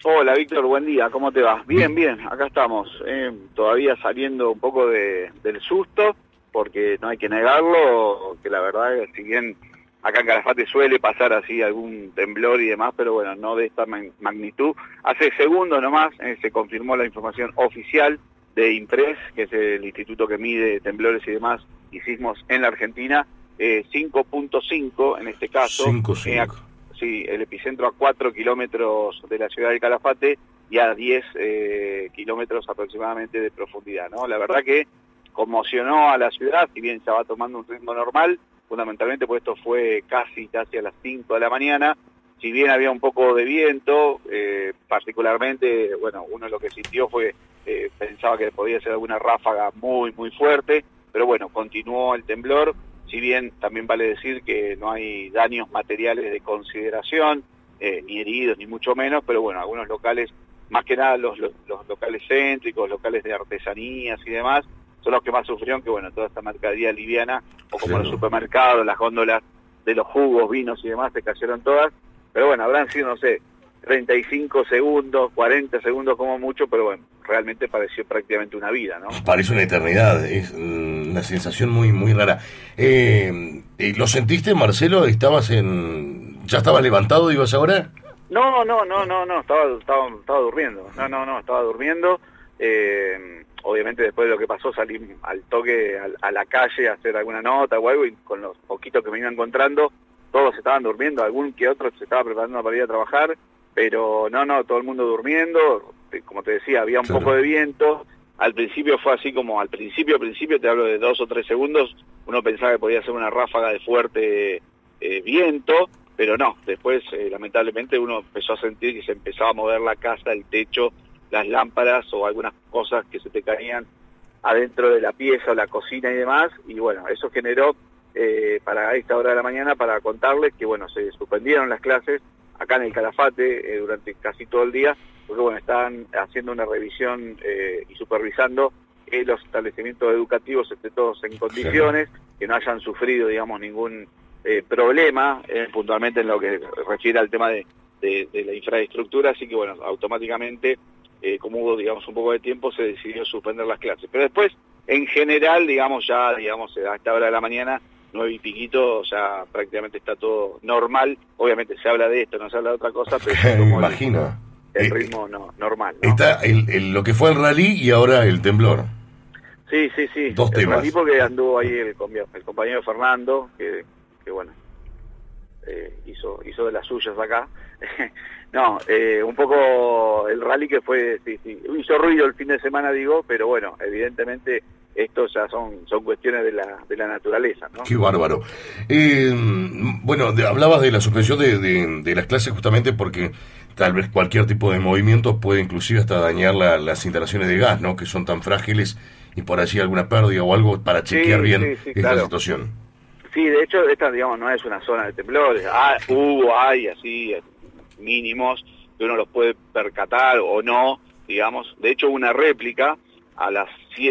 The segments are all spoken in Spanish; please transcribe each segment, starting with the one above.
Hola Víctor, buen día, ¿cómo te va? Bien, bien, acá estamos, todavía saliendo un poco del susto, porque no hay que negarlo, que la verdad es que si bien acá en Calafate suele pasar así algún temblor y demás, pero bueno, no de esta magnitud. Hace segundos nomás se confirmó la información oficial de INPRES, que es el instituto que mide temblores y demás y sismos en la Argentina, 5.5 en este caso. 5.5. Sí, el epicentro a 4 kilómetros de la ciudad de Calafate y a 10 kilómetros aproximadamente de profundidad, ¿no? La verdad que conmocionó a la ciudad, si bien ya va tomando un ritmo normal, fundamentalmente pues esto fue casi a las 5 de la mañana, si bien había un poco de viento, particularmente, bueno, uno lo que sintió fue, pensaba que podía ser alguna ráfaga muy, muy fuerte, pero bueno, continuó el temblor. Si bien también vale decir que no hay daños materiales de consideración, ni heridos, ni mucho menos, pero bueno, algunos locales, más que nada los locales céntricos, locales de artesanías y demás, son los que más sufrieron, que bueno, toda esta mercadería liviana, o como los supermercados, las góndolas de los jugos, vinos y demás, se cayeron todas, pero bueno, habrán sido, no sé, 35 segundos, 40 segundos como mucho, pero bueno, realmente pareció prácticamente una vida, ¿no? Parece una eternidad, es una sensación muy, muy rara. ¿Lo sentiste, Marcelo? ¿Ya estabas levantado, ibas ahora? No, estaba durmiendo. Estaba durmiendo. Obviamente después de lo que pasó salí al toque a la calle a hacer alguna nota o algo, y con los poquitos que me iba encontrando, todos estaban durmiendo, algún que otro se estaba preparando para ir a trabajar, pero todo el mundo durmiendo. Como te decía, había un poco de viento. Al principio fue así como, al principio te hablo de 2 o 3 segundos, uno pensaba que podía ser una ráfaga de fuerte viento, pero no, después lamentablemente uno empezó a sentir que se empezaba a mover la casa, el techo, las lámparas o algunas cosas que se te caían adentro de la pieza o la cocina y demás, y bueno, eso generó para esta hora de la mañana para contarles que bueno, se suspendieron las clases acá en el Calafate durante casi todo el día, porque bueno, están haciendo una revisión y supervisando que los establecimientos educativos estén todos en condiciones, que no hayan sufrido, digamos, ningún problema, puntualmente en lo que refiere al tema de la infraestructura, así que bueno, automáticamente, como hubo, digamos, un poco de tiempo, se decidió suspender las clases. Pero después, en general, digamos, a esta hora de la mañana, 9 y piquito, ya prácticamente está todo normal. Obviamente se habla de esto, no se habla de otra cosa, pero me imagino. El ritmo normal, ¿no? Está lo que fue el rally y ahora el temblor. Sí. Dos temas. Rally porque anduvo ahí el compañero Fernando, que bueno, hizo de las suyas acá. Un poco el rally que fue, sí, hizo ruido el fin de semana, digo, pero bueno, evidentemente esto ya son cuestiones de la naturaleza, ¿no? Qué bárbaro. Bueno, hablabas de la suspensión de las clases justamente porque tal vez cualquier tipo de movimiento puede inclusive hasta dañar las instalaciones de gas, ¿no? Que son tan frágiles, y por allí alguna pérdida o algo para chequear bien esta claro. situación. Sí, de hecho, esta, digamos, no es una zona de temblores. Hay así mínimos que uno los puede percatar o no, digamos. De hecho, una réplica a las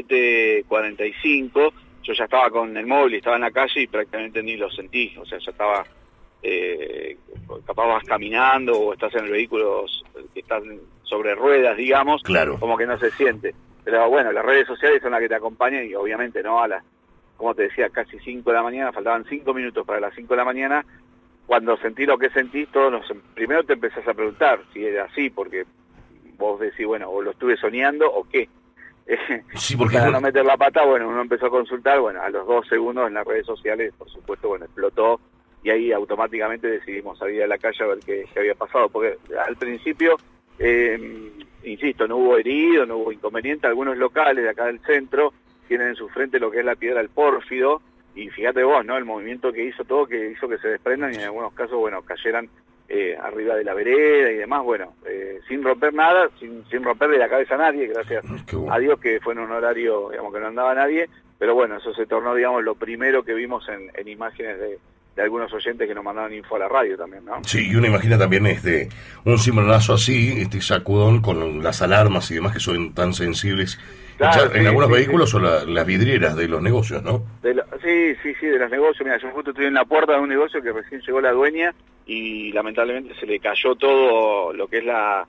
7:45, yo ya estaba con el móvil, estaba en la calle y prácticamente ni lo sentí. O sea, ya estaba, capaz vas caminando o estás en el vehículo que están sobre ruedas, digamos, claro, como que no se siente. Pero bueno, las redes sociales son las que te acompañan y obviamente no a las, como te decía, casi 5 de la mañana, faltaban 5 minutos para las 5 de la mañana, cuando sentí lo que sentí, primero te empezás a preguntar si era así, porque vos decís, bueno, o lo estuve soñando o qué. Sí, porque para no meter la pata, bueno, uno empezó a consultar, bueno, a los 2 segundos en las redes sociales, por supuesto, bueno, explotó, y ahí automáticamente decidimos salir a la calle a ver qué había pasado, porque al principio, insisto, no hubo herido, no hubo inconveniente. Algunos locales de acá del centro tienen en su frente lo que es la piedra del pórfido, y fíjate vos, ¿no? El movimiento que hizo todo, que hizo que se desprendan y en algunos casos, bueno, cayeran arriba de la vereda y demás, bueno, sin romper nada, sin romperle la cabeza a nadie, gracias a Dios que fue en un horario, digamos, que no andaba nadie, pero bueno, eso se tornó, digamos, lo primero que vimos en imágenes de algunos oyentes que nos mandaron info a la radio también, ¿no? Sí, y uno imagina también un cimbronazo así, sacudón con las alarmas y demás que son tan sensibles. Claro, en algunos vehículos o las vidrieras de los negocios, ¿no? Sí, de los negocios. Mira, yo justo estoy en la puerta de un negocio que recién llegó la dueña y lamentablemente se le cayó todo lo que es la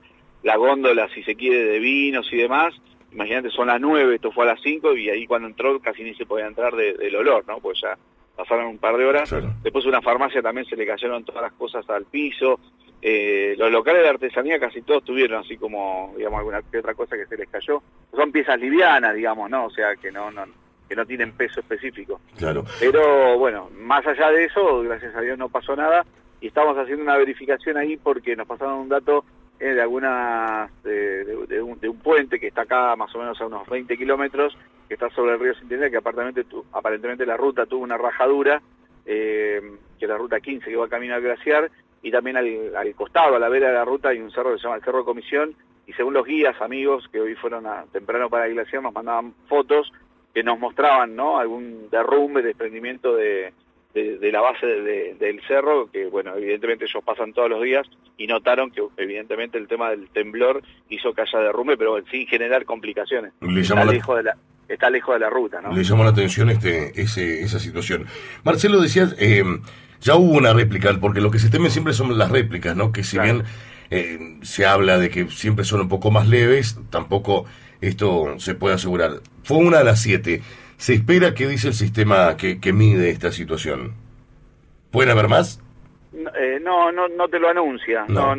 la góndola, si se quiere, de vinos y demás. Imagínate, son las 9, esto fue a las 5, y ahí cuando entró casi ni se podía entrar del olor, ¿no? Pues ya pasaron un par de horas. Claro. Después una farmacia también se le cayeron todas las cosas al piso. Los locales de artesanía casi todos tuvieron así como, digamos, alguna que otra cosa que se les cayó. Son piezas livianas, digamos, ¿no? O sea, que no tienen peso específico. Claro. Pero bueno, más allá de eso, gracias a Dios no pasó nada, y estamos haciendo una verificación ahí porque nos pasaron un dato de algunas de un puente que está acá más o menos a unos 20 kilómetros, que está sobre el río Centinela, que aparentemente la ruta tuvo una rajadura, que es la ruta 15 que va camino al glaciar, y también al costado, a la vera de la ruta, hay un cerro que se llama el Cerro de Comisión, y según los guías, amigos, que hoy fueron temprano para el glaciar, nos mandaban fotos que nos mostraban, ¿no?, algún derrumbe, desprendimiento de la base del cerro, que bueno, evidentemente ellos pasan todos los días y notaron que evidentemente el tema del temblor hizo que haya derrumbe, pero sin generar complicaciones. Está lejos de la ruta, ¿no? Le llamó la atención esa situación. Marcelo, decías, ya hubo una réplica, porque lo que se teme siempre son las réplicas, ¿no? Que si Claro. bien se habla de que siempre son un poco más leves, tampoco esto se puede asegurar. Fue una de las 7. ¿Se espera qué dice el sistema que mide esta situación? ¿Pueden haber más? No te lo anuncia, no.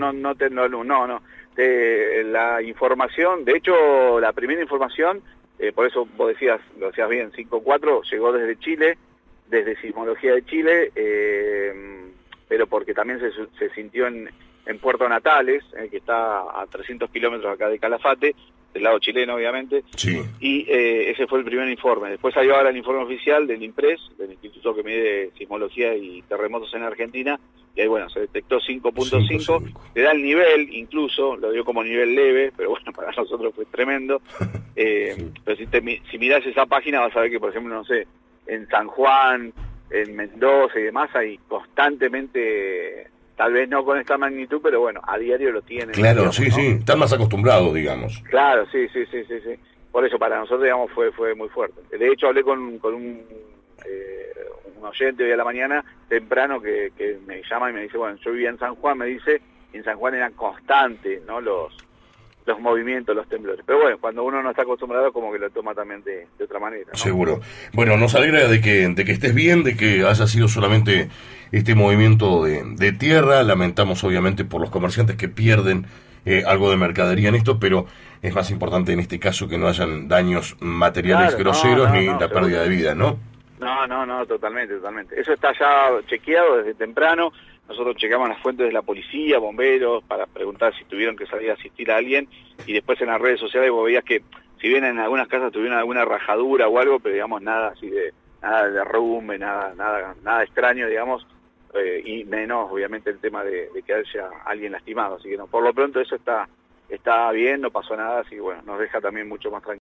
La información, de hecho, la primera información, por eso vos lo decías bien, 5.4, llegó desde Chile, desde Sismología de Chile, pero porque también se sintió en Puerto Natales, que está a 300 kilómetros acá de Calafate, del lado chileno obviamente, Sí. y ese fue el primer informe. Después salió ahora el informe oficial del INPRES, del Instituto que mide Sismología y Terremotos en Argentina, y ahí bueno, se detectó 5.5, le da el nivel, incluso, lo dio como nivel leve, pero bueno, para nosotros fue tremendo. Sí. Pero si mirás esa página vas a ver que, por ejemplo, no sé, en San Juan, en Mendoza y demás, hay constantemente, tal vez no con esta magnitud, pero bueno, a diario lo tienen. Claro, digamos, sí, ¿no? sí, están más acostumbrados, digamos. Claro, sí. Por eso para nosotros, digamos, fue muy fuerte. De hecho, hablé con un oyente hoy a la mañana, temprano, que me llama y me dice, bueno, yo vivía en San Juan, me dice, y en San Juan eran constantes, ¿no?, los movimientos, los temblores. Pero bueno, cuando uno no está acostumbrado, como que lo toma también de otra manera, ¿no? Seguro. Bueno, nos alegra de que estés bien, de que haya sido solamente este movimiento de tierra. Lamentamos obviamente por los comerciantes que pierden algo de mercadería en esto, pero es más importante en este caso que no hayan daños materiales groseros ni la pérdida de vida, ¿no? No, totalmente. Eso está ya chequeado desde temprano. Nosotros checamos las fuentes de la policía, bomberos, para preguntar si tuvieron que salir a asistir a alguien, y después en las redes sociales vos veías que, si bien en algunas casas tuvieron alguna rajadura o algo, pero digamos nada así nada de derrumbe, nada extraño, digamos, y menos obviamente el tema de que haya alguien lastimado. Así que no, por lo pronto eso está bien, no pasó nada, así que bueno, nos deja también mucho más tranquilo.